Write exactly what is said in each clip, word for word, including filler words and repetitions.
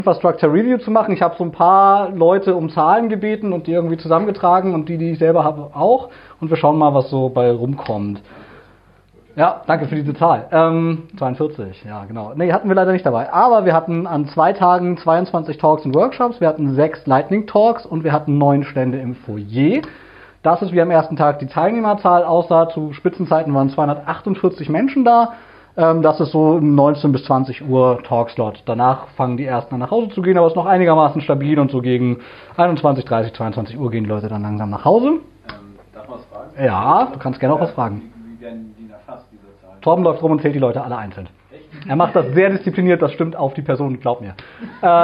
Infrastructure Review zu machen. Ich habe so ein paar Leute um Zahlen gebeten und die irgendwie zusammengetragen und die, die ich selber habe, auch. Und wir schauen mal, was so bei rumkommt. Ja, danke für diese Zahl. Ähm, zweiundvierzig, ja genau. Nee, hatten wir leider nicht dabei. Aber wir hatten an zwei Tagen zweiundzwanzig Talks und Workshops, wir hatten sechs Lightning Talks und wir hatten neun Stände im Foyer. Das ist wie am ersten Tag die Teilnehmerzahl aussah. Zu Spitzenzeiten waren zweihundertachtundvierzig Menschen da. Ähm, das ist so um neunzehn bis zwanzig Uhr Talkslot. Danach fangen die ersten an nach Hause zu gehen, aber es ist noch einigermaßen stabil und so gegen einundzwanzig, dreißig, zweiundzwanzig Uhr gehen die Leute dann langsam nach Hause. Ähm, darf man was fragen? Ja, du kannst gerne auch was fragen. Wie, wie werden die erfasst, diese Zahlen? Torben läuft rum und zählt die Leute alle einzeln. Echt? Er macht das sehr diszipliniert, das stimmt auf die Person, glaub mir. äh,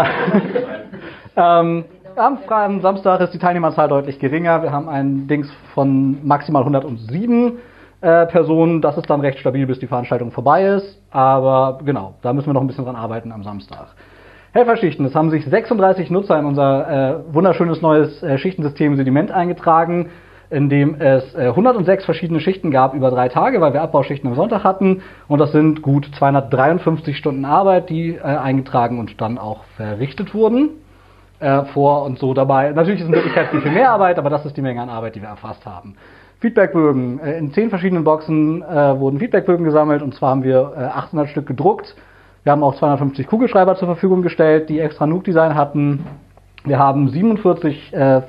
ähm, am, am Samstag ist die Teilnehmerzahl deutlich geringer. Wir haben ein Dings von maximal hundertsieben äh, Personen. Das ist dann recht stabil, bis die Veranstaltung vorbei ist. Aber genau, da müssen wir noch ein bisschen dran arbeiten am Samstag. Helferschichten. Es haben sich sechsunddreißig Nutzer in unser äh, wunderschönes neues äh, Schichtensystem Sediment eingetragen, in dem es äh, hundertsechs verschiedene Schichten gab über drei Tage, weil wir Abbauschichten am Sonntag hatten. Und das sind gut zweihundertdreiundfünfzig Stunden Arbeit, die äh, eingetragen und dann auch verrichtet wurden. Äh, vor und so dabei. Natürlich ist in Wirklichkeit viel, viel mehr Arbeit, aber das ist die Menge an Arbeit, die wir erfasst haben. Feedbackbögen. Äh, in zehn verschiedenen Boxen äh, wurden Feedbackbögen gesammelt und zwar haben wir äh, achthundert Stück gedruckt. Wir haben auch zweihundertfünfzig Kugelschreiber zur Verfügung gestellt, die extra Nuke-Design hatten. Wir haben siebenundvierzig äh,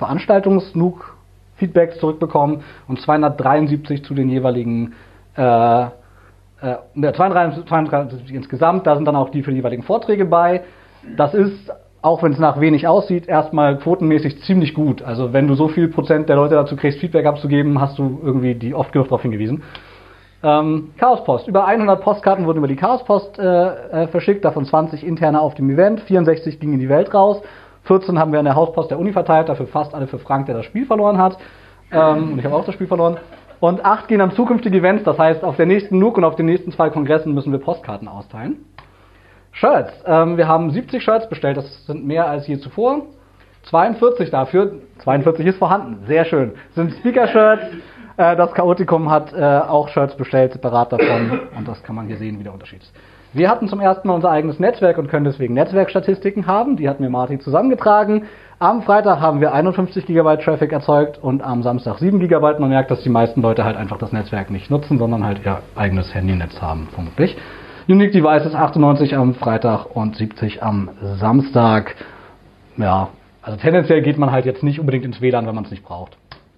Veranstaltungs-Nuke-Feedbacks zurückbekommen und zweihundertdreiundsiebzig zu den jeweiligen äh, äh, zweiunddreißig, zweiunddreißig insgesamt. Da sind dann auch die für die jeweiligen Vorträge bei. Das ist, auch wenn es nach wenig aussieht, erstmal quotenmäßig ziemlich gut. Also wenn du so viel Prozent der Leute dazu kriegst, Feedback abzugeben, hast du irgendwie die oft genug darauf hingewiesen. Ähm, Chaospost. Über hundert Postkarten wurden über die Chaospost äh, äh, verschickt, davon zwanzig interne auf dem Event, vierundsechzig gingen in die Welt raus, vierzehn haben wir an der Hauspost der Uni verteilt, dafür fast alle für Frank, der das Spiel verloren hat. Ähm, und ich habe auch das Spiel verloren. Und acht gehen an zukünftige Events, das heißt, auf der nächsten Nuke und auf den nächsten zwei Kongressen müssen wir Postkarten austeilen. Shirts. Ähm, wir haben siebzig Shirts bestellt, das sind mehr als je zuvor. zweiundvierzig dafür, zweiundvierzig ist vorhanden, sehr schön. Das sind Speaker-Shirts. Äh, das Chaotikum hat äh, auch Shirts bestellt, separat davon. Und das kann man hier sehen, wie der Unterschied ist. Wir hatten zum ersten Mal unser eigenes Netzwerk und können deswegen Netzwerkstatistiken haben. Die hat mir Martin zusammengetragen. Am Freitag haben wir einundfünfzig Gigabyte Traffic erzeugt und am Samstag sieben Gigabyte. Man merkt, dass die meisten Leute halt einfach das Netzwerk nicht nutzen, sondern halt ihr eigenes Handynetz haben, vermutlich. Unique Devices achtundneunzig am Freitag und siebzig am Samstag. Ja, also tendenziell geht man halt jetzt nicht unbedingt ins W L A N, wenn man es nicht braucht.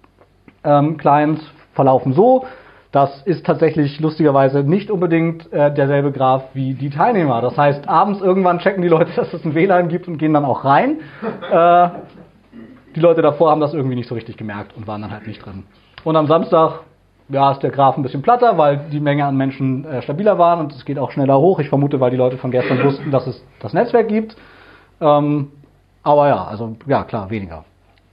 Ähm, Clients verlaufen so. Das ist tatsächlich lustigerweise nicht unbedingt äh, derselbe Graph wie die Teilnehmer. Das heißt, abends irgendwann checken die Leute, dass es ein W L A N gibt und gehen dann auch rein. Äh, die Leute davor haben das irgendwie nicht so richtig gemerkt und waren dann halt nicht drin. Und am Samstag, ja, ist der Graph ein bisschen platter, weil die Menge an Menschen äh, stabiler waren und es geht auch schneller hoch. Ich vermute, weil die Leute von gestern wussten, dass es das Netzwerk gibt. Ähm, aber ja, also ja, klar, weniger.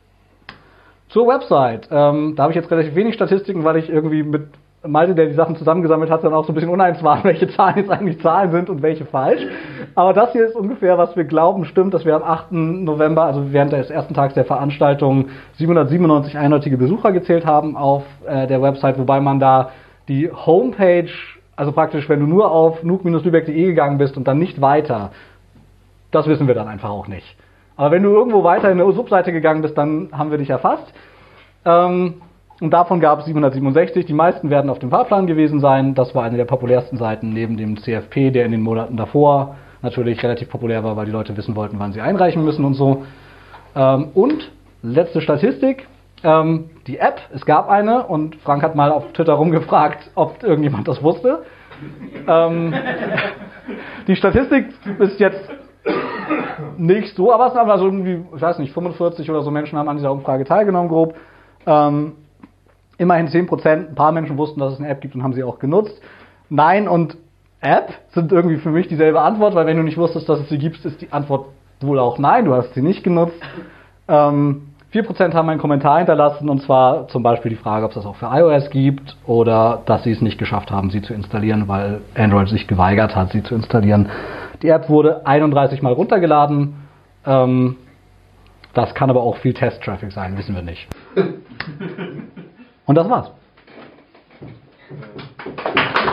Zur Website. Ähm, da habe ich jetzt relativ wenig Statistiken, weil ich irgendwie mit Malte, der die Sachen zusammengesammelt hat, dann auch so ein bisschen uneins war, welche Zahlen jetzt eigentlich Zahlen sind und welche falsch. Aber das hier ist ungefähr, was wir glauben, stimmt, dass wir am achten November, also während des ersten Tages der Veranstaltung, siebenhundertsiebenundneunzig eindeutige Besucher gezählt haben auf äh, der Website, wobei man da die Homepage, also praktisch, wenn du nur auf nuke-lübeck punkt de gegangen bist und dann nicht weiter, das wissen wir dann einfach auch nicht. Aber wenn du irgendwo weiter in eine Subseite gegangen bist, dann haben wir dich erfasst. Ähm, und davon gab es siebenhundertsiebenundsechzig. Die meisten werden auf dem Fahrplan gewesen sein. Das war eine der populärsten Seiten neben dem C F P, der in den Monaten davor natürlich relativ populär war, weil die Leute wissen wollten, wann sie einreichen müssen und so. Ähm, und letzte Statistik. Ähm, die App, es gab eine und Frank hat mal auf Twitter rumgefragt, ob irgendjemand das wusste. Ähm, die Statistik ist jetzt nicht so, aber es haben also irgendwie, ich weiß nicht, fünfundvierzig oder so Menschen haben an dieser Umfrage teilgenommen, grob. Ähm, immerhin zehn Prozent, ein paar Menschen wussten, dass es eine App gibt und haben sie auch genutzt. Nein und App sind irgendwie für mich dieselbe Antwort, weil wenn du nicht wusstest, dass es sie gibt, ist die Antwort wohl auch nein, du hast sie nicht genutzt. Ähm, vier Prozent haben einen Kommentar hinterlassen und zwar zum Beispiel die Frage, ob es das auch für iOS gibt oder dass sie es nicht geschafft haben, sie zu installieren, weil Android sich geweigert hat, sie zu installieren. Die App wurde einunddreißig Mal runtergeladen. Ähm, das kann aber auch viel Test-Traffic sein, wissen wir nicht. Und das war's.